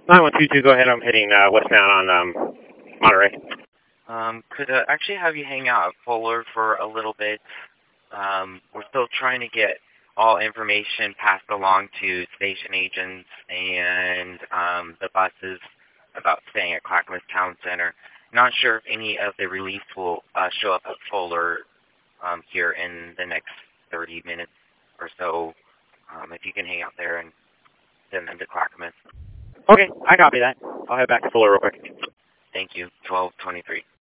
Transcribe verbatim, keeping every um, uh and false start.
nine one two two, go ahead. I'm heading uh, westbound on um, Monterey. Um, could uh, actually have you hang out at Fuller for a little bit. Um, we're still trying to get all information passed along to station agents and um, the buses about staying at Clackamas Town Center. Not sure if any of the reliefs will uh, show up at Fuller um, here in the next thirty minutes or so. Um, if you can hang out there and send them to Clackamas. Okay, I copy that. I'll head back to Fuller real quick. Thank you. twelve twenty-three.